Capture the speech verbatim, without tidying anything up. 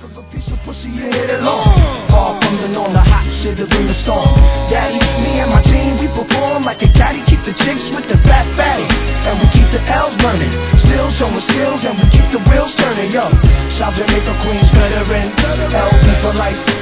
Cause a piece of pussy, you hit it long. Far from the norm, the hot shit is in the storm. Daddy, me and my team, we perform like a caddy. Keep the chicks with the fat fatty, and we keep the L's burning. Still showing skills, and we keep the wheels turning. Yo, South Jamaica, Queens, veteran, L B for life.